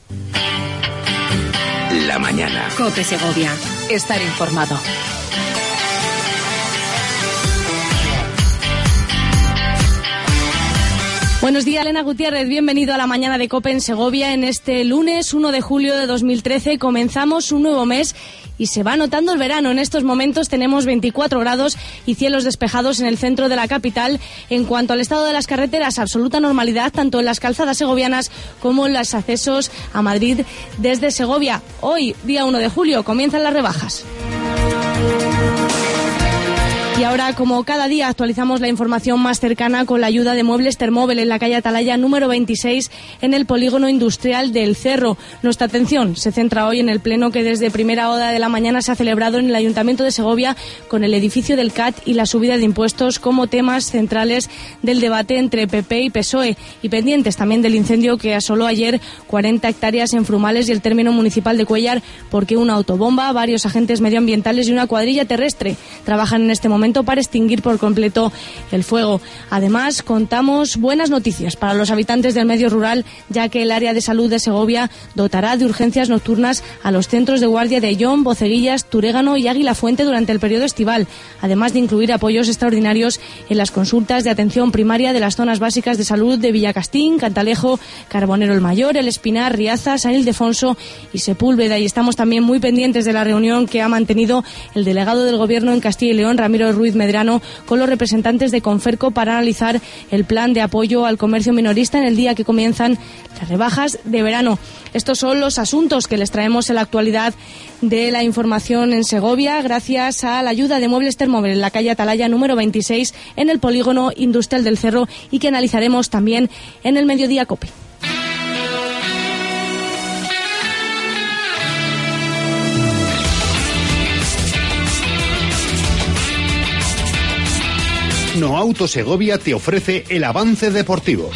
La mañana. COPE Segovia. Estar informado. Buenos días, Elena Gutiérrez. Bienvenido a la mañana de COPE en Segovia. En este lunes 1 de julio de 2013 comenzamos un nuevo mes y se va notando el verano. En estos momentos tenemos 24 grados y cielos despejados en el centro de la capital. En cuanto al estado de las carreteras, absoluta normalidad tanto en las calzadas segovianas como en los accesos a Madrid desde Segovia. Hoy, día 1 de julio, comienzan las rebajas. Y ahora, como cada día, actualizamos la información más cercana con la ayuda de Muebles Termóvil en la calle Atalaya número 26 en el polígono industrial del Cerro. Nuestra atención se centra hoy en el pleno que desde primera hora de la mañana se ha celebrado en el Ayuntamiento de Segovia con el edificio del CAT y la subida de impuestos como temas centrales del debate entre PP y PSOE y pendientes también del incendio que asoló ayer 40 hectáreas en Frumales y el término municipal de Cuéllar porque una autobomba, varios agentes medioambientales y una cuadrilla terrestre trabajan en este momento para extinguir por completo el fuego. Además, contamos buenas noticias para los habitantes del medio rural, ya que el área de salud de Segovia dotará de urgencias nocturnas a los centros de guardia de Ayllón, Boceguillas, Turégano y Águila Fuente durante el periodo estival, además de incluir apoyos extraordinarios en las consultas de atención primaria de las zonas básicas de salud de Villacastín, Cantalejo, Carbonero el Mayor, El Espinar, Riaza, San Ildefonso y Sepúlveda. Y estamos también muy pendientes de la reunión que ha mantenido el delegado del Gobierno en Castilla y León, Ramiro Ruiz Medrano, con los representantes de Conferco para analizar el plan de apoyo al comercio minorista en el día que comienzan las rebajas de verano. Estos son los asuntos que les traemos en la actualidad de la información en Segovia, gracias a la ayuda de Muebles Termóvil en la calle Atalaya número 26 en el polígono industrial del Cerro y que analizaremos también en el Mediodía COPE. Noauto Segovia te ofrece el avance deportivo.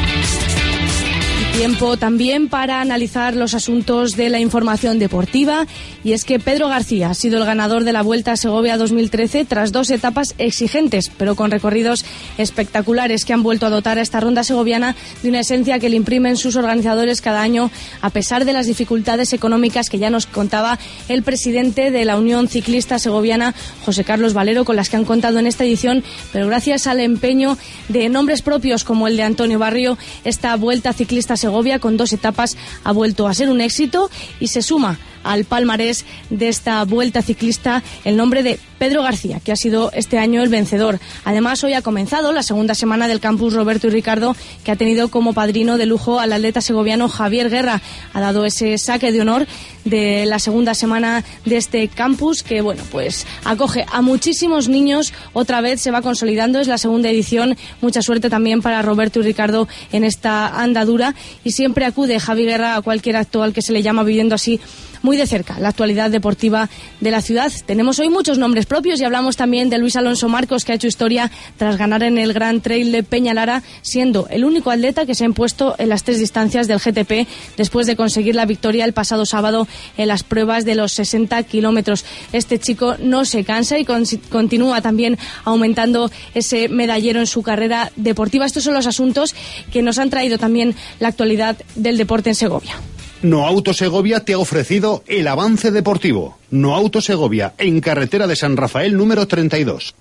Tiempo también para analizar los asuntos de la información deportiva, y es que Pedro García ha sido el ganador de la Vuelta a Segovia 2013 tras 2 etapas exigentes, pero con recorridos espectaculares que han vuelto a dotar a esta ronda segoviana de una esencia que le imprimen sus organizadores cada año, a pesar de las dificultades económicas que ya nos contaba el presidente de la Unión Ciclista Segoviana, José Carlos Valero, con las que han contado en esta edición, pero gracias al empeño de nombres propios como el de Antonio Barrio, esta Vuelta Ciclista Segovia con 2 etapas ha vuelto a ser un éxito y se suma al palmarés de esta Vuelta Ciclista el nombre de Pedro García, que ha sido este año el vencedor. Además, hoy ha comenzado la segunda semana del Campus Roberto y Ricardo, que ha tenido como padrino de lujo al atleta segoviano Javier Guerra. Ha dado ese saque de honor de la segunda semana de este campus, que bueno, pues acoge a muchísimos niños. Otra vez se va consolidando, es la segunda edición. Mucha suerte también para Roberto y Ricardo en esta andadura, y siempre acude Javi Guerra a cualquier acto al que se le llama, viviendo así muy de cerca la actualidad deportiva de la ciudad. Tenemos hoy muchos nombres propios y hablamos también de Luis Alonso Marcos, que ha hecho historia tras ganar en el Gran Trail de Peñalara, siendo el único atleta que se ha impuesto en las 3 distancias del GTP después de conseguir la victoria el pasado sábado en las pruebas de los 60 kilómetros. Este chico no se cansa y continúa también aumentando ese medallero en su carrera deportiva. Estos son los asuntos que nos han traído también la actualidad del deporte en Segovia. Noauto Segovia te ha ofrecido el avance deportivo. Noauto Segovia, en carretera de San Rafael número 32.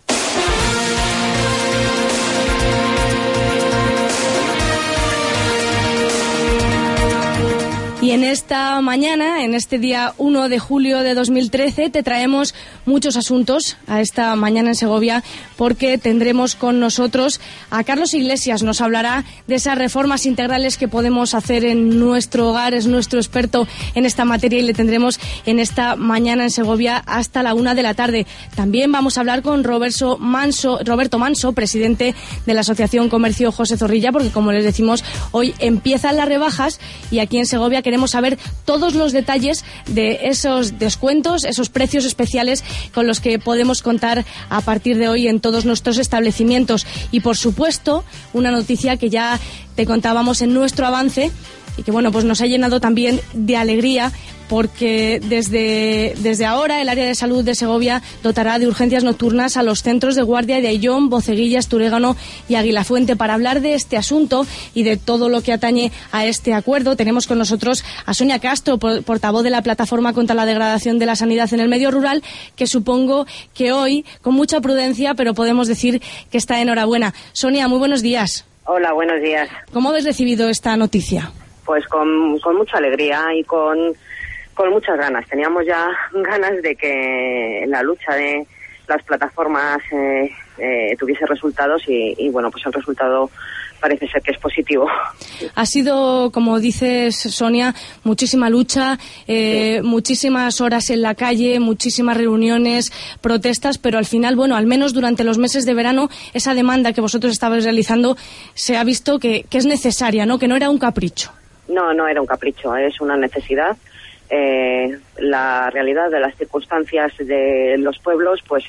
Y en esta mañana, en este día 1 de julio de 2013, te traemos muchos asuntos a esta mañana en Segovia, porque tendremos con nosotros a Carlos Iglesias. Nos hablará de esas reformas integrales que podemos hacer en nuestro hogar. Es nuestro experto en esta materia y le tendremos en esta mañana en Segovia hasta la 1 de la tarde. También vamos a hablar con Roberto Manso, presidente de la Asociación Comercio José Zorrilla, porque como les decimos, hoy empiezan las rebajas y aquí en Segovia queremos saber todos los detalles de esos descuentos, esos precios especiales con los que podemos contar a partir de hoy en todos nuestros establecimientos. Y por supuesto, una noticia que ya te contábamos en nuestro avance, y que bueno, pues nos ha llenado también de alegría, porque desde ahora el área de salud de Segovia dotará de urgencias nocturnas a los centros de guardia de Ayllón, Boceguillas, Turégano y Aguilafuente. Para hablar de este asunto y de todo lo que atañe a este acuerdo, tenemos con nosotros a Sonia Castro, portavoz de la Plataforma contra la Degradación de la Sanidad en el Medio Rural, que supongo que hoy, con mucha prudencia, pero podemos decir que está enhorabuena. Sonia, muy buenos días. Hola, buenos días. ¿Cómo habéis recibido esta noticia? Pues con mucha alegría y con muchas ganas. Teníamos ya ganas de que la lucha de las plataformas tuviese resultados y bueno, pues el resultado parece ser que es positivo. Ha sido, como dices, Sonia, muchísima lucha, muchísimas horas en la calle, muchísimas reuniones, protestas, pero al final, bueno, al menos durante los meses de verano, esa demanda que vosotros estabais realizando se ha visto que es necesaria, ¿no? Que no era un capricho. No era un capricho, es una necesidad. La realidad de las circunstancias de los pueblos, pues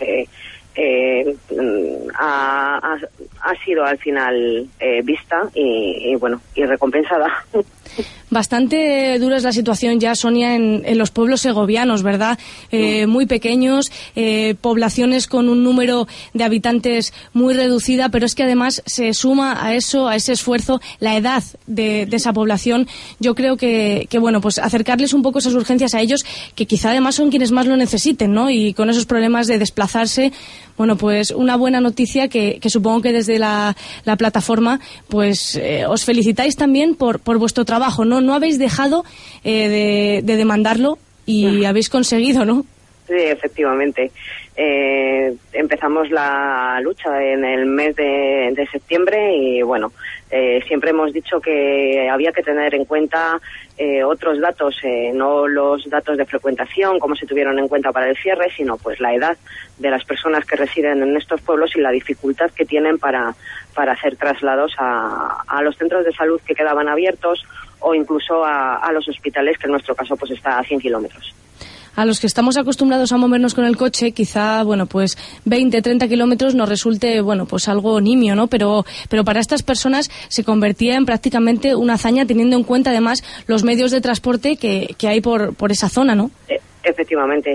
ha sido al final vista y bueno, y recompensada. Bastante dura es la situación ya, Sonia, en los pueblos segovianos, ¿verdad? Muy pequeños, poblaciones con un número de habitantes muy reducida, pero es que además se suma a eso, a ese esfuerzo, la edad de esa población. Yo creo que bueno, pues acercarles un poco esas urgencias a ellos, que quizá además son quienes más lo necesiten, ¿no? Y con esos problemas de desplazarse, bueno, pues una buena noticia que supongo que desde la plataforma, pues os felicitáis también por vuestro trabajo, ¿no? No habéis dejado de demandarlo y habéis conseguido, ¿no? Sí, efectivamente. Empezamos la lucha en el mes de septiembre y bueno, siempre hemos dicho que había que tener en cuenta otros datos, no los datos de frecuentación como se tuvieron en cuenta para el cierre, sino pues la edad de las personas que residen en estos pueblos y la dificultad que tienen para hacer traslados a los centros de salud que quedaban abiertos o incluso a los hospitales, que en nuestro caso pues está a 100 kilómetros. A los que estamos acostumbrados a movernos con el coche, quizá, bueno, pues 20, 30 kilómetros nos resulte, bueno, pues algo nimio, ¿no? Pero para estas personas se convertía en prácticamente una hazaña, teniendo en cuenta además los medios de transporte que hay por esa zona, ¿no? Efectivamente.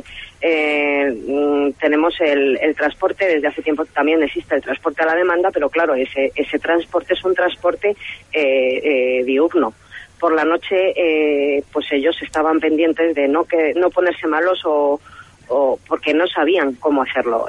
Tenemos el transporte, desde hace tiempo también existe el transporte a la demanda, pero claro, ese transporte es un transporte diurno. Por la noche, pues ellos estaban pendientes de no ponerse malos o porque no sabían cómo hacerlo.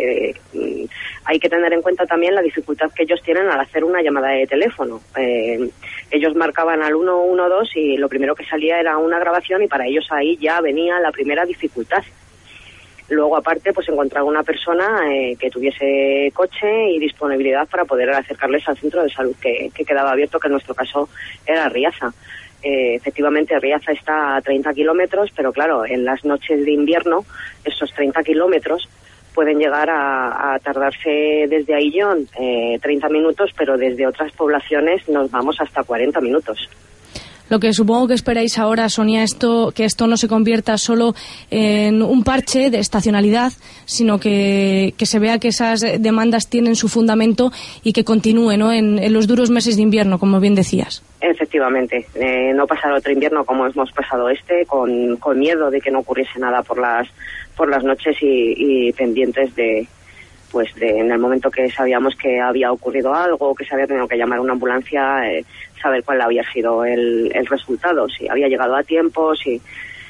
Hay que tener en cuenta también la dificultad que ellos tienen al hacer una llamada de teléfono. Ellos marcaban al 112 y lo primero que salía era una grabación y para ellos ahí ya venía la primera dificultad. Luego, aparte, pues encontrar una persona que tuviese coche y disponibilidad para poder acercarles al centro de salud que quedaba abierto, que en nuestro caso era Riaza. Efectivamente, Riaza está a 30 kilómetros, pero claro, en las noches de invierno, esos 30 kilómetros pueden llegar a tardarse desde Ayllón 30 minutos, pero desde otras poblaciones nos vamos hasta 40 minutos. Lo que supongo que esperáis ahora, Sonia, que esto no se convierta solo en un parche de estacionalidad, sino que se vea que esas demandas tienen su fundamento y que continúe, ¿no? En los duros meses de invierno, como bien decías. Efectivamente, no pasar otro invierno como hemos pasado con miedo de que no ocurriese nada por las noches y pendientes de en el momento que sabíamos que había ocurrido algo, que se había tenido que llamar una ambulancia, saber cuál había sido el resultado, si había llegado a tiempo, si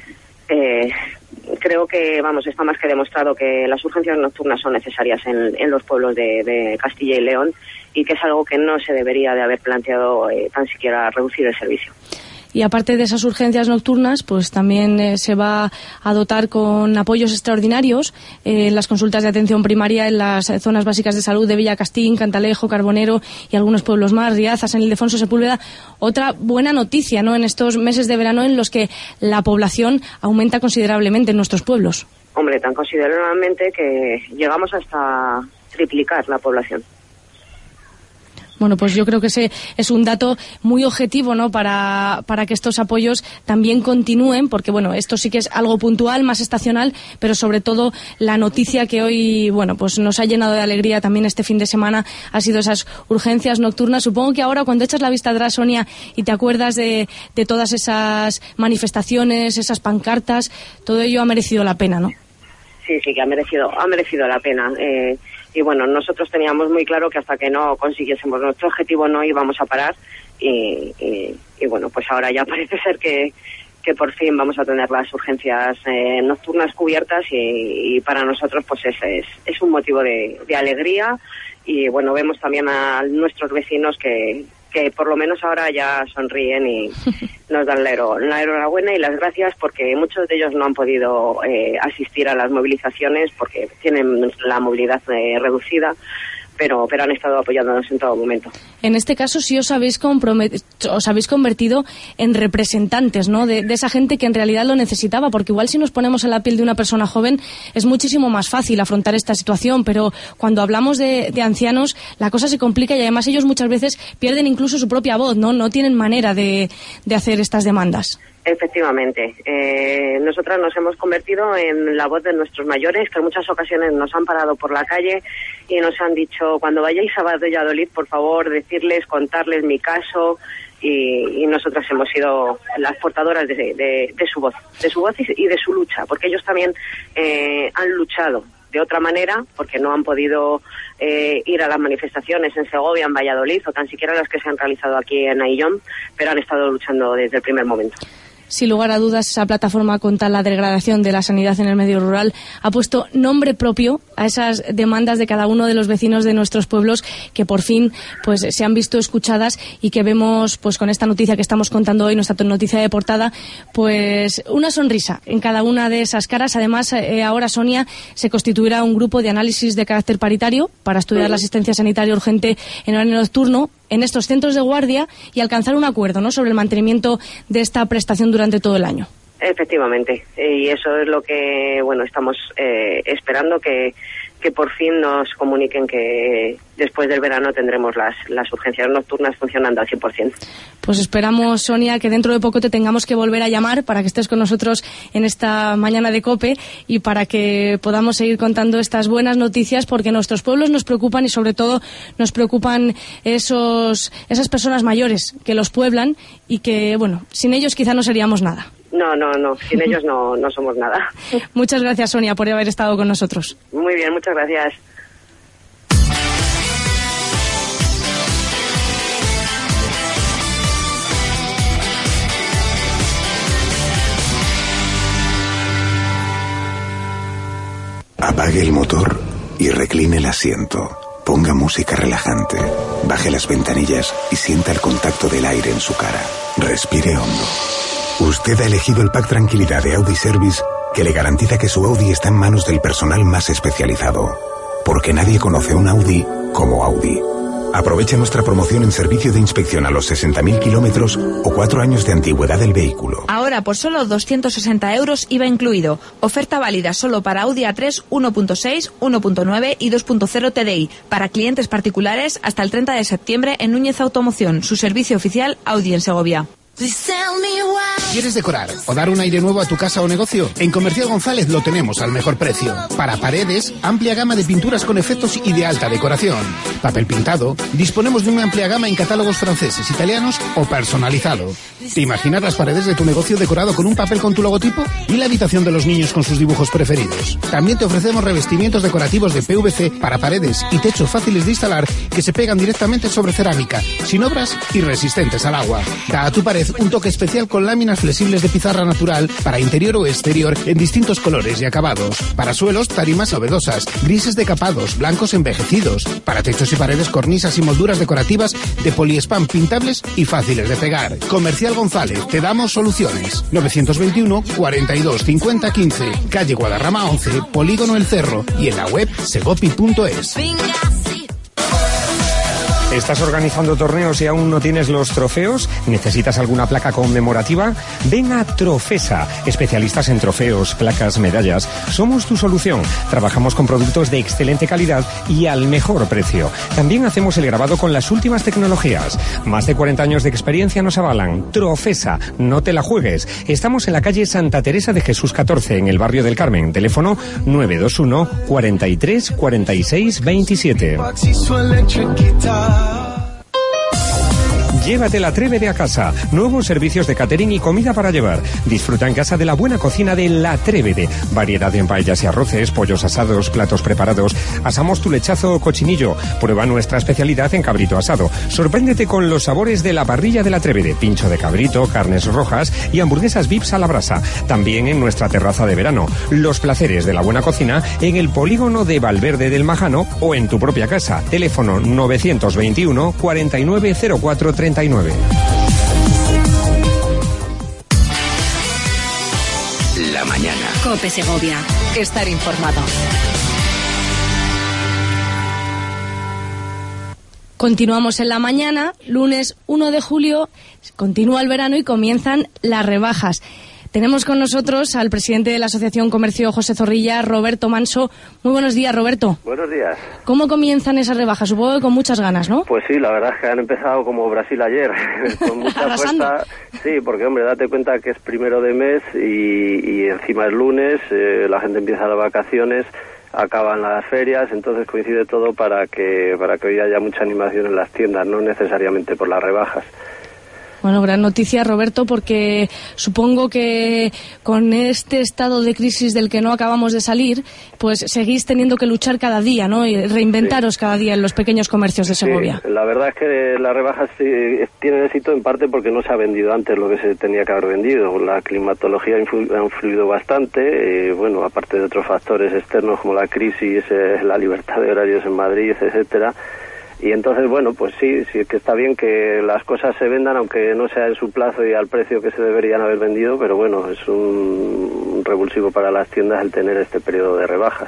creo que está más que demostrado que las urgencias nocturnas son necesarias en los pueblos de Castilla y León y que es algo que no se debería de haber planteado tan siquiera reducir el servicio. Y aparte de esas urgencias nocturnas, pues también se va a dotar con apoyos extraordinarios en las consultas de atención primaria en las zonas básicas de salud de Villacastín, Cantalejo, Carbonero y algunos pueblos más, Riaza, San Ildefonso, Sepúlveda. Otra buena noticia, ¿no?, en estos meses de verano en los que la población aumenta considerablemente en nuestros pueblos. Hombre, tan considerablemente que llegamos hasta triplicar la población. Bueno, pues yo creo que ese es un dato muy objetivo, ¿no? Para que estos apoyos también continúen, porque bueno, esto sí que es algo puntual, más estacional, pero sobre todo la noticia que hoy, bueno, pues nos ha llenado de alegría también este fin de semana ha sido esas urgencias nocturnas. Supongo que ahora cuando echas la vista atrás, Sonia, y te acuerdas de todas esas manifestaciones, esas pancartas, todo ello ha merecido la pena, ¿no? Sí, que ha merecido la pena. Y bueno, nosotros teníamos muy claro que hasta que no consiguiésemos nuestro objetivo no íbamos a parar y bueno, pues ahora ya parece ser que por fin vamos a tener las urgencias nocturnas cubiertas y para nosotros pues es un motivo de alegría y bueno, vemos también a nuestros vecinos que por lo menos ahora ya sonríen y nos dan la enhorabuena y las gracias porque muchos de ellos no han podido asistir a las movilizaciones porque tienen la movilidad reducida, pero han estado apoyándonos en todo momento. En este caso sí os habéis convertido en representantes, ¿no? de esa gente que en realidad lo necesitaba, porque igual si nos ponemos en la piel de una persona joven es muchísimo más fácil afrontar esta situación, pero cuando hablamos de ancianos la cosa se complica y además ellos muchas veces pierden incluso su propia voz, no tienen manera de hacer estas demandas. Efectivamente. Nosotras nos hemos convertido en la voz de nuestros mayores, que en muchas ocasiones nos han parado por la calle y nos han dicho, cuando vayáis a Valladolid, por favor, decirles, contarles mi caso, y nosotras hemos sido las portadoras de su voz y de su lucha, porque ellos también han luchado de otra manera, porque no han podido ir a las manifestaciones en Segovia, en Valladolid, o tan siquiera las que se han realizado aquí en Aillón, pero han estado luchando desde el primer momento. Sin lugar a dudas, esa plataforma contra la degradación de la sanidad en el medio rural ha puesto nombre propio a esas demandas de cada uno de los vecinos de nuestros pueblos que por fin pues se han visto escuchadas y que vemos pues con esta noticia que estamos contando hoy, nuestra noticia de portada, pues una sonrisa en cada una de esas caras. Además, ahora, Sonia, se constituirá un grupo de análisis de carácter paritario para estudiar la asistencia sanitaria urgente en horario nocturno en estos centros de guardia y alcanzar un acuerdo, ¿no?, sobre el mantenimiento de esta prestación durante todo el año. Efectivamente, y eso es lo que estamos esperando, que por fin nos comuniquen que después del verano tendremos las urgencias nocturnas funcionando al 100%. Pues esperamos, Sonia, que dentro de poco te tengamos que volver a llamar para que estés con nosotros en esta mañana de COPE y para que podamos seguir contando estas buenas noticias, porque nuestros pueblos nos preocupan y sobre todo nos preocupan esas personas mayores que los pueblan y que, sin ellos quizá no seríamos nada. No, sin ellos no somos nada. Muchas gracias, Sonia, por haber estado con nosotros. Muy bien, muchas gracias. Apague el motor y recline el asiento. Ponga música relajante. Baje las ventanillas y sienta el contacto del aire en su cara. Respire hondo. Usted ha elegido el pack Tranquilidad de Audi Service, que le garantiza que su Audi está en manos del personal más especializado. Porque nadie conoce un Audi como Audi. Aproveche nuestra promoción en servicio de inspección a los 60.000 kilómetros o 4 años de antigüedad del vehículo. Ahora por solo 260 euros IVA incluido. Oferta válida solo para Audi A3 1.6, 1.9 y 2.0 TDI. Para clientes particulares hasta el 30 de septiembre en Núñez Automoción, su servicio oficial Audi en Segovia. ¿Quieres decorar o dar un aire nuevo a tu casa o negocio? En Comercial González lo tenemos al mejor precio. Para paredes, amplia gama de pinturas con efectos y de alta decoración. Papel pintado, disponemos de una amplia gama en catálogos franceses, italianos o personalizado. ¿Te imaginas las paredes de tu negocio decorado con un papel con tu logotipo? ¿Y la habitación de los niños con sus dibujos preferidos? También te ofrecemos revestimientos decorativos de PVC para paredes y techos fáciles de instalar que se pegan directamente sobre cerámica, sin obras y resistentes al agua. Da a tu pared un toque especial con láminas flexibles de pizarra natural para interior o exterior en distintos colores y acabados. Para suelos, tarimas novedosas, grises decapados, blancos envejecidos. Para techos y paredes, cornisas y molduras decorativas de poliespán pintables y fáciles de pegar. Comercial González, te damos soluciones. 921 42 50 15, calle Guadarrama 11, Polígono El Cerro, y en la web segopi.es. ¿Estás organizando torneos y aún no tienes los trofeos? ¿Necesitas alguna placa conmemorativa? Ven a Trofesa, especialistas en trofeos, placas, medallas. Somos tu solución. Trabajamos con productos de excelente calidad y al mejor precio. También hacemos el grabado con las últimas tecnologías. Más de 40 años de experiencia nos avalan. Trofesa, no te la juegues. Estamos en la calle Santa Teresa de Jesús 14, en el barrio del Carmen. Teléfono 921 43 46 27. Llévate la Trébede a casa. Nuevos servicios de catering y comida para llevar. Disfruta en casa de la buena cocina de La Trébede. Variedad en paellas y arroces, pollos asados, platos preparados. Asamos tu lechazo o cochinillo. Prueba nuestra especialidad en cabrito asado. Sorpréndete con los sabores de la parrilla de La Trébede. Pincho de cabrito, carnes rojas y hamburguesas Vips a la brasa. También en nuestra terraza de verano. Los placeres de la buena cocina en el polígono de Valverde del Majano o en tu propia casa. Teléfono 921 4904 39. La mañana. COPE Segovia. Estar informado. Continuamos en la mañana, lunes 1 de julio, continúa el verano y comienzan las rebajas. Tenemos con nosotros al presidente de la Asociación Comercio José Zorrilla, Roberto Manso. Muy buenos días, Roberto. Buenos días. ¿Cómo comienzan esas rebajas? Supongo que con muchas ganas, ¿no? Pues sí, la verdad es que han empezado como Brasil ayer, con mucha fuerza. Sí, porque hombre, date cuenta que es primero de mes y encima es lunes, la gente empieza las vacaciones, acaban las ferias, entonces coincide todo para que hoy haya mucha animación en las tiendas, no necesariamente por las rebajas. Bueno, gran noticia, Roberto, porque supongo que con este estado de crisis del que no acabamos de salir, pues seguís teniendo que luchar cada día, ¿no? Y reinventaros cada día en los pequeños comercios de Segovia. Sí, la verdad es que las rebajas tienen éxito en parte porque no se ha vendido antes lo que se tenía que haber vendido. La climatología ha influido bastante, bueno, aparte de otros factores externos como la crisis, la libertad de horarios en Madrid, etcétera. Y entonces, bueno, pues sí que está bien que las cosas se vendan, aunque no sea en su plazo y al precio que se deberían haber vendido, pero bueno, es un revulsivo para las tiendas el tener este periodo de rebajas.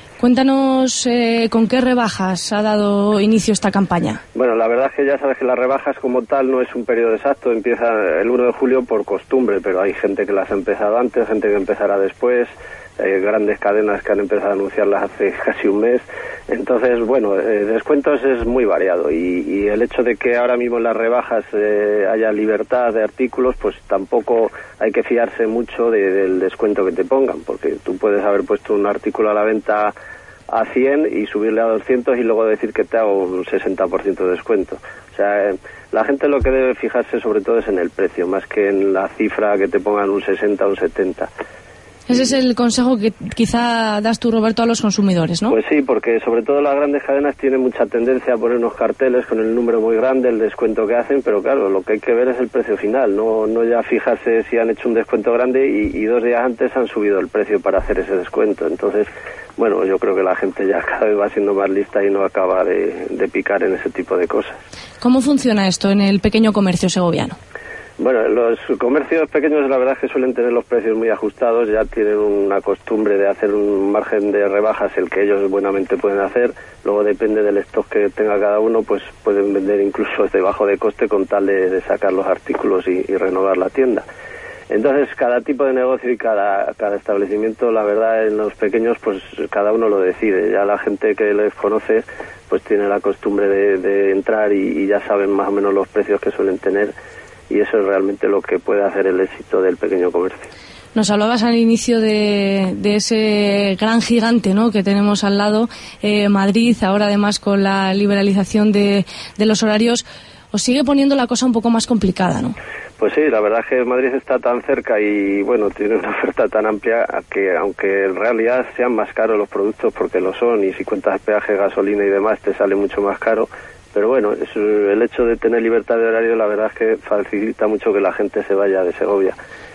Cuéntanos con qué rebajas ha dado inicio esta campaña. Bueno, la verdad es que ya sabes que las rebajas como tal no es un periodo exacto, empieza el 1 de julio por costumbre, pero hay gente que las ha empezado antes, gente que empezará después, grandes cadenas que han empezado a anunciarlas hace casi un mes. Entonces, bueno, descuentos es muy variado y el hecho de que ahora mismo en las rebajas haya libertad de artículos, pues tampoco hay que fiarse mucho del descuento que te pongan, porque tú puedes haber puesto un artículo a la venta a 100 y subirle a 200 y luego decir que te hago un 60% de descuento. O sea, la gente lo que debe fijarse sobre todo es en el precio, más que en la cifra que te pongan un 60 o un 70. Ese es el consejo que quizá das tú, Roberto, a los consumidores, ¿no? Pues sí, porque sobre todo las grandes cadenas tienen mucha tendencia a poner unos carteles con el número muy grande, el descuento que hacen, pero claro, lo que hay que ver es el precio final, no ya fijarse si han hecho un descuento grande y 2 días antes han subido el precio para hacer ese descuento. Entonces, bueno, yo creo que la gente ya cada vez va siendo más lista y no acaba de picar en ese tipo de cosas. ¿Cómo funciona esto en el pequeño comercio segoviano? Bueno, los comercios pequeños la verdad es que suelen tener los precios muy ajustados, ya tienen una costumbre de hacer un margen de rebajas el que ellos buenamente pueden hacer, luego depende del stock que tenga cada uno, pues pueden vender incluso debajo de coste con tal de sacar los artículos y renovar la tienda. Entonces cada tipo de negocio y cada establecimiento, la verdad en los pequeños pues cada uno lo decide, ya la gente que les conoce pues tiene la costumbre de entrar y ya saben más o menos los precios que suelen tener. Y eso es realmente lo que puede hacer el éxito del pequeño comercio. Nos hablabas al inicio de ese gran gigante, ¿no?, que tenemos al lado, Madrid, ahora además con la liberalización de los horarios, os sigue poniendo la cosa un poco más complicada, ¿no? Pues sí, la verdad es que Madrid está tan cerca y bueno, tiene una oferta tan amplia que aunque en realidad sean más caros los productos porque lo son y si cuentas peaje, gasolina y demás te sale mucho más caro. Pero bueno, el hecho de tener libertad de horario la verdad es que facilita mucho que la gente se vaya de Segovia.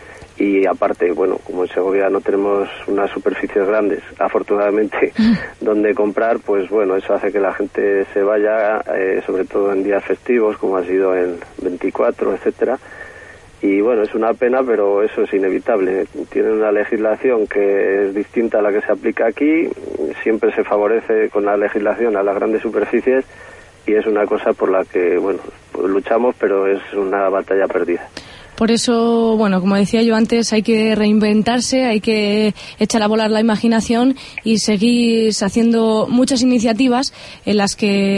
Y aparte, bueno, como en Segovia no tenemos unas superficies grandes, afortunadamente, donde comprar, pues bueno, eso hace que la gente se vaya, sobre todo en días festivos, como ha sido el 24, etcétera. Y bueno, es una pena, pero eso es inevitable. Tienen una legislación que es distinta a la que se aplica aquí, siempre se favorece con la legislación a las grandes superficies, y es una cosa por la que, bueno, luchamos, pero es una batalla perdida. Por eso, bueno, como decía yo antes, hay que reinventarse, hay que echar a volar la imaginación y seguir haciendo muchas iniciativas en las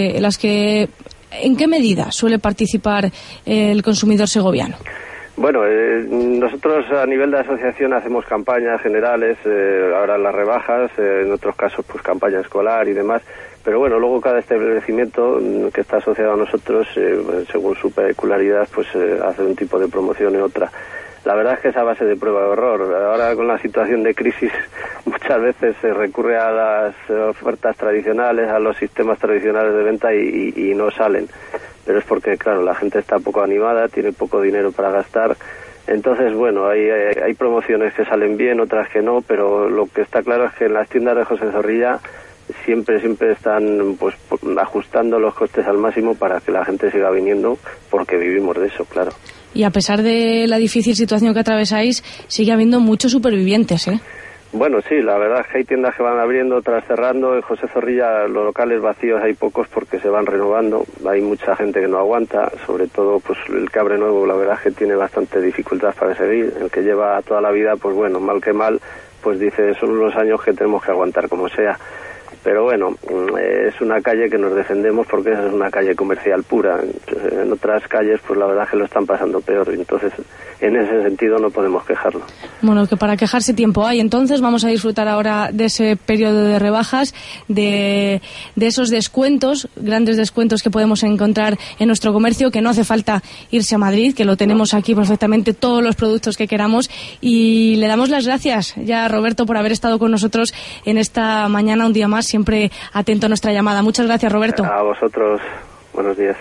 que ¿en qué medida suele participar el consumidor segoviano? Bueno, nosotros a nivel de asociación hacemos campañas generales, ahora las rebajas, en otros casos pues campaña escolar y demás, pero bueno, luego cada establecimiento que está asociado a nosotros, según su peculiaridad, pues hace un tipo de promoción y otra. La verdad es que es a base de prueba de error. Ahora con la situación de crisis muchas veces se recurre a las ofertas tradicionales, a los sistemas tradicionales de venta y no salen. Pero es porque, claro, la gente está poco animada, tiene poco dinero para gastar. Entonces, bueno, hay promociones que salen bien, otras que no, pero lo que está claro es que en las tiendas de José Zorrilla siempre están pues ajustando los costes al máximo para que la gente siga viniendo, porque vivimos de eso, claro. Y a pesar de la difícil situación que atravesáis, sigue habiendo muchos supervivientes, ¿eh? Bueno, sí, la verdad es que hay tiendas que van abriendo, otras cerrando. En José Zorrilla los locales vacíos hay pocos porque se van renovando. Hay mucha gente que no aguanta, sobre todo pues el que abre nuevo, la verdad es que tiene bastante dificultad para seguir. El que lleva toda la vida, pues bueno, mal que mal, pues dice, son unos años que tenemos que aguantar como sea. Pero bueno, es una calle que nos defendemos porque esa es una calle comercial pura. En otras calles, pues la verdad es que lo están pasando peor. Entonces, en ese sentido no podemos quejarnos. Bueno, que para quejarse tiempo hay. Entonces vamos a disfrutar ahora de ese periodo de rebajas, de esos descuentos, grandes descuentos que podemos encontrar en nuestro comercio, que no hace falta irse a Madrid, que lo tenemos aquí perfectamente, todos los productos que queramos. Y le damos las gracias ya a Roberto por haber estado con nosotros en esta mañana, un día más, siempre atento a nuestra llamada. Muchas gracias, Roberto. A vosotros, buenos días.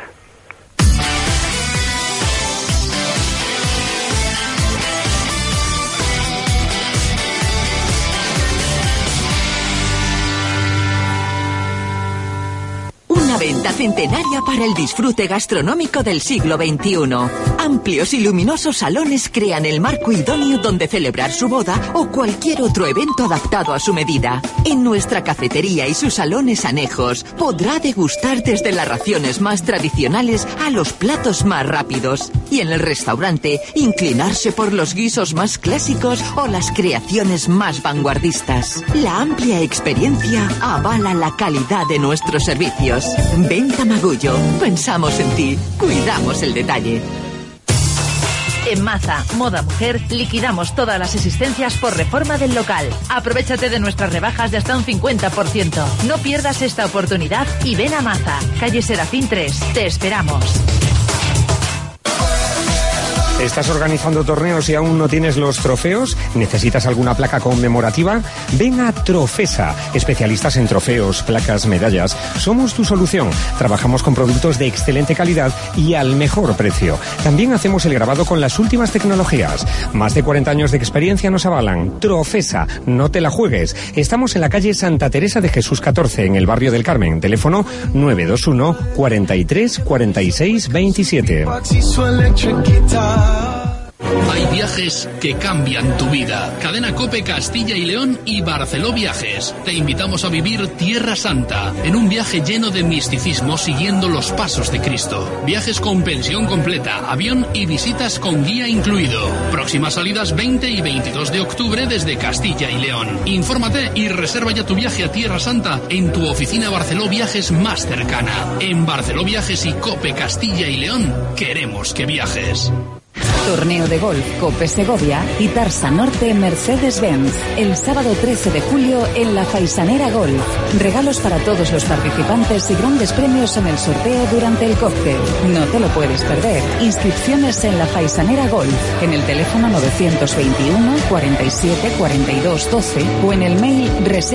Una venta centenaria para el disfrute gastronómico del siglo XXI. Amplios y luminosos salones crean el marco idóneo donde celebrar su boda o cualquier otro evento adaptado a su medida. En nuestra cafetería y sus salones anejos podrá degustar desde las raciones más tradicionales a los platos más rápidos. Y en el restaurante, inclinarse por los guisos más clásicos o las creaciones más vanguardistas. La amplia experiencia avala la calidad de nuestros servicios. Venta Magullo. Pensamos en ti. Cuidamos el detalle. En Maza, Moda Mujer, liquidamos todas las existencias por reforma del local. Aprovéchate de nuestras rebajas de hasta un 50%. No pierdas esta oportunidad y ven a Maza, calle Serafín 3. Te esperamos. ¿Estás organizando torneos y aún no tienes los trofeos? ¿Necesitas alguna placa conmemorativa? Ven a Trofesa, especialistas en trofeos, placas, medallas. Somos tu solución. Trabajamos con productos de excelente calidad y al mejor precio. También hacemos el grabado con las últimas tecnologías. Más de 40 años de experiencia nos avalan. Trofesa, no te la juegues. Estamos en la calle Santa Teresa de Jesús 14, en el barrio del Carmen. Teléfono 921 43 46 27. Hay viajes que cambian tu vida. Cadena COPE Castilla y León y Barceló Viajes. Te invitamos a vivir Tierra Santa en un viaje lleno de misticismo siguiendo los pasos de Cristo. Viajes con pensión completa, avión y visitas con guía incluido. Próximas salidas 20 y 22 de octubre desde Castilla y León. Infórmate y reserva ya tu viaje a Tierra Santa en tu oficina Barceló Viajes más cercana. En Barceló Viajes y COPE Castilla y León queremos que viajes. Torneo de golf COPE Segovia y Tarsa Norte Mercedes-Benz. El sábado 13 de julio en la Faisanera Golf. Regalos para todos los participantes y grandes premios en el sorteo durante el cóctel. No te lo puedes perder. Inscripciones en la Faisanera Golf. En el teléfono 921 47 42 12 o en el mail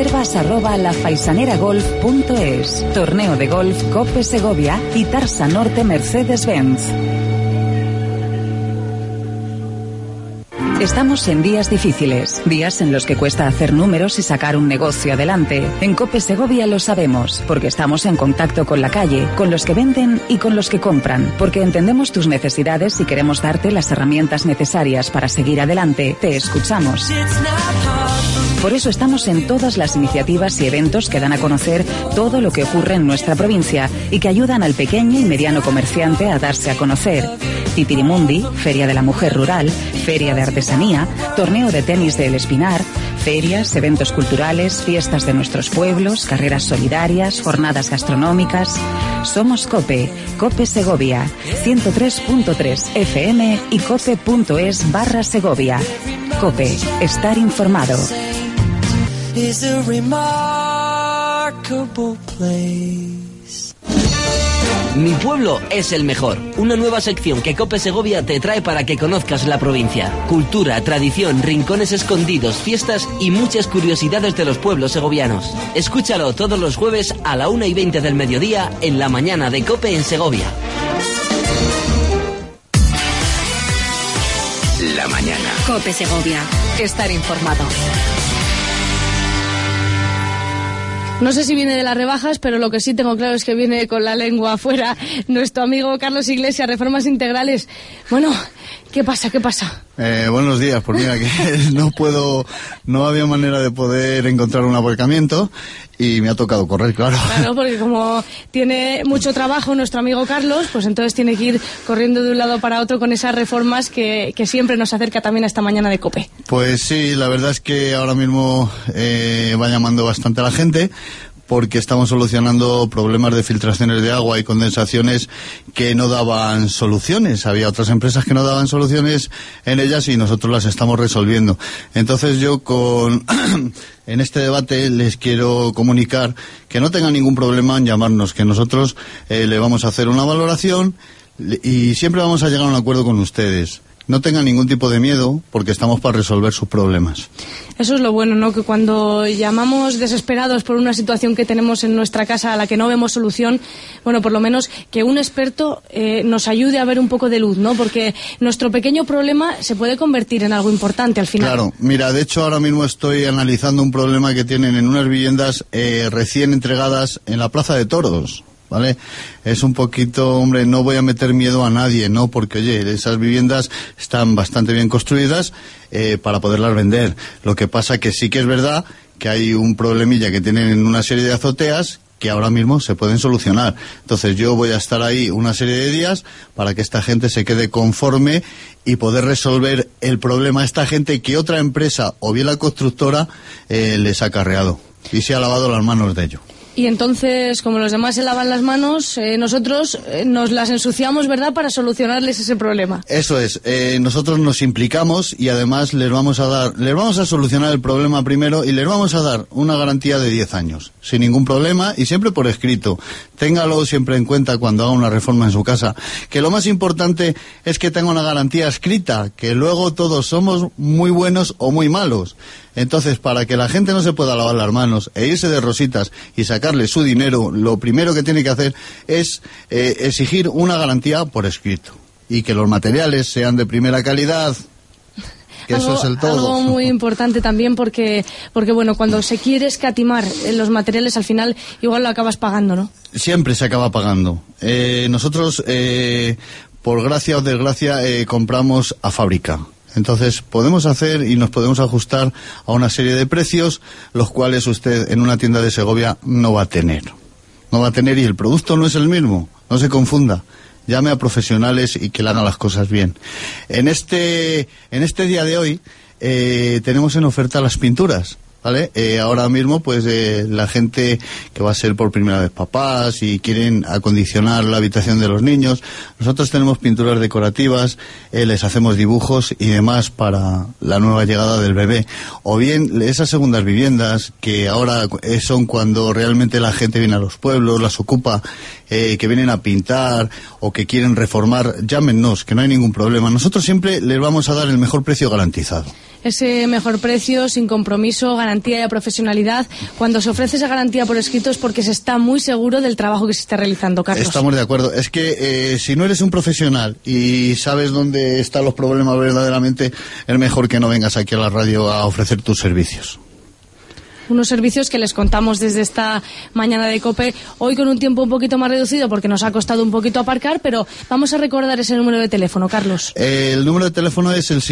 reservas@lafaisaneragolf.es. Torneo de golf COPE Segovia y Tarsa Norte Mercedes-Benz. Estamos en días difíciles, días en los que cuesta hacer números y sacar un negocio adelante. En COPE Segovia lo sabemos, porque estamos en contacto con la calle, con los que venden y con los que compran, porque entendemos tus necesidades y queremos darte las herramientas necesarias para seguir adelante. Te escuchamos. Por eso estamos en todas las iniciativas y eventos que dan a conocer todo lo que ocurre en nuestra provincia y que ayudan al pequeño y mediano comerciante a darse a conocer. Titirimundi, Feria de la Mujer Rural, Feria de Artesanía, Torneo de Tenis de El Espinar, ferias, eventos culturales, fiestas de nuestros pueblos, carreras solidarias, jornadas gastronómicas. Somos COPE, COPE Segovia, 103.3 FM y cope.es/Segovia. COPE, estar informado. Mi pueblo es el mejor. Una nueva sección que COPE Segovia te trae para que conozcas la provincia. Cultura, tradición, rincones escondidos, fiestas y muchas curiosidades de los pueblos segovianos. Escúchalo todos los jueves a la 1:20 del mediodía en la mañana de COPE en Segovia. La mañana. COPE Segovia, estar informado. No sé si viene de las rebajas, pero lo que sí tengo claro es que viene con la lengua afuera nuestro amigo Carlos Iglesias, Reformas Integrales. Bueno, ¿qué pasa? ¿Qué pasa? Buenos días, pues mira que no había manera de poder encontrar un aparcamiento y me ha tocado correr, claro. Claro, porque como tiene mucho trabajo nuestro amigo Carlos, pues entonces tiene que ir corriendo de un lado para otro con esas reformas que siempre nos acerca también a esta mañana de COPE. Pues sí, la verdad es que ahora mismo va llamando bastante a la gente, porque estamos solucionando problemas de filtraciones de agua y condensaciones que no daban soluciones. Había otras empresas que no daban soluciones en ellas y nosotros las estamos resolviendo. Entonces yo en este debate les quiero comunicar que no tengan ningún problema en llamarnos, que nosotros le vamos a hacer una valoración y siempre vamos a llegar a un acuerdo con ustedes. No tengan ningún tipo de miedo, porque estamos para resolver sus problemas. Eso es lo bueno, ¿no? Que cuando llamamos desesperados por una situación que tenemos en nuestra casa a la que no vemos solución, bueno, por lo menos que un experto nos ayude a ver un poco de luz, ¿no? Porque nuestro pequeño problema se puede convertir en algo importante al final. Claro, mira, de hecho ahora mismo estoy analizando un problema que tienen en unas viviendas recién entregadas en la Plaza de Toros. ¿Vale? Es un poquito, hombre, no voy a meter miedo a nadie, ¿no? Porque, oye, esas viviendas están bastante bien construidas para poderlas vender. Lo que pasa que sí que es verdad que hay un problemilla que tienen en una serie de azoteas que ahora mismo se pueden solucionar. Entonces yo voy a estar ahí una serie de días para que esta gente se quede conforme y poder resolver el problema a esta gente que otra empresa o bien la constructora les ha acarreado y se ha lavado las manos de ello. Y entonces, como los demás se lavan las manos, nosotros nos las ensuciamos, ¿verdad?, para solucionarles ese problema. Eso es. Nosotros nos implicamos y además les vamos a solucionar el problema primero y les vamos a dar una garantía de 10 años, sin ningún problema y siempre por escrito. Téngalo siempre en cuenta cuando haga una reforma en su casa. Que lo más importante es que tenga una garantía escrita, que luego todos somos muy buenos o muy malos. Entonces, para que la gente no se pueda lavar las manos e irse de rositas y sacarle su dinero, lo primero que tiene que hacer es exigir una garantía por escrito. Y que los materiales sean de primera calidad. Que eso es el todo. Algo muy importante también porque bueno, cuando se quiere escatimar en los materiales, al final igual lo acabas pagando, ¿no? Siempre se acaba pagando. Nosotros, por gracia o desgracia, compramos a fábrica. Entonces podemos hacer y nos podemos ajustar a una serie de precios, los cuales usted en una tienda de Segovia no va a tener. No va a tener y el producto no es el mismo, no se confunda. Llame a profesionales y que le hagan las cosas bien. En este día de hoy tenemos en oferta las pinturas. ¿Vale? Ahora mismo, pues, la gente que va a ser por primera vez papás y quieren acondicionar la habitación de los niños, nosotros tenemos pinturas decorativas, les hacemos dibujos y demás para la nueva llegada del bebé. O bien, esas segundas viviendas que ahora son cuando realmente la gente viene a los pueblos, las ocupa, que vienen a pintar o que quieren reformar, llámenos, que no hay ningún problema. Nosotros siempre les vamos a dar el mejor precio garantizado. Ese mejor precio, sin compromiso, garantía y profesionalidad. Cuando se ofrece esa garantía por escrito es porque se está muy seguro del trabajo que se está realizando, Carlos. Estamos de acuerdo. Es que si no eres un profesional y sabes dónde están los problemas verdaderamente, es mejor que no vengas aquí a la radio a ofrecer tus servicios. Unos servicios que les contamos desde esta mañana de COPE, hoy con un tiempo un poquito más reducido porque nos ha costado un poquito aparcar, pero vamos a recordar ese número de teléfono, Carlos. El número de teléfono es el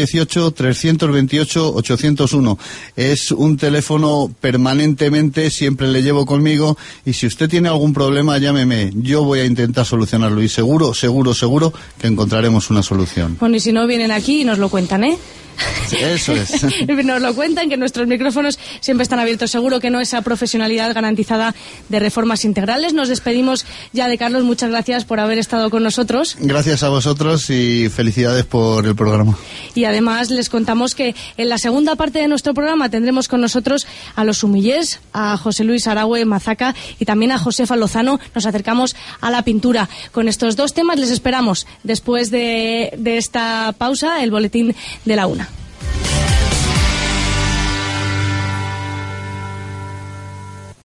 618-328-801. Es un teléfono permanentemente, siempre le llevo conmigo, y si usted tiene algún problema, llámeme. Yo voy a intentar solucionarlo y seguro que encontraremos una solución. Bueno, y si no, vienen aquí y nos lo cuentan, ¿eh? Eso es. Nos lo cuentan, que nuestros micrófonos siempre están abiertos. Seguro que no, esa profesionalidad garantizada de Reformas Integrales. Nos despedimos ya de Carlos. Muchas gracias por haber estado con nosotros. Gracias a vosotros y felicidades por el programa. Y además les contamos que en la segunda parte de nuestro programa tendremos con nosotros a los Sumillés, a José Luis Aragüe Mazaca y también a Josefa Lozano. Nos acercamos a la pintura. Con estos dos temas les esperamos después de esta pausa, el boletín de la 1.